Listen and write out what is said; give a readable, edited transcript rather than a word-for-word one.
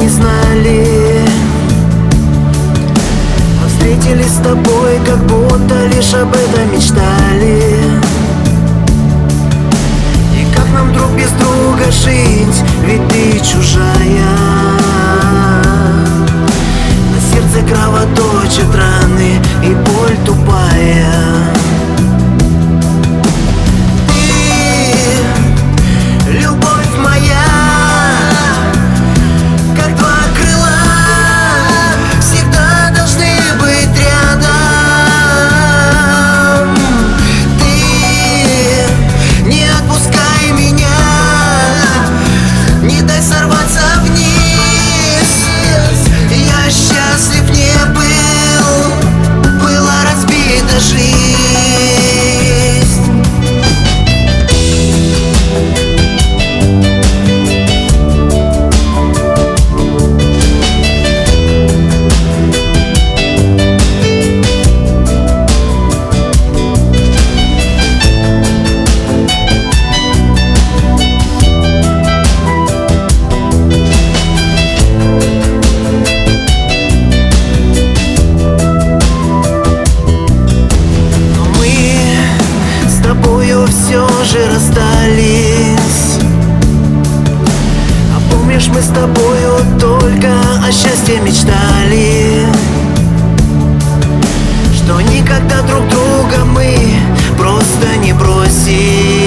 знали. Мы встретились с тобой, как будто лишь об этом мечтали. И как нам друг без друга жить, ведь ты чужая. На сердце кровоточат раны и боль тупая. Все же расстались. А помнишь, мы с тобою только о счастье мечтали, что никогда друг друга мы просто не бросим.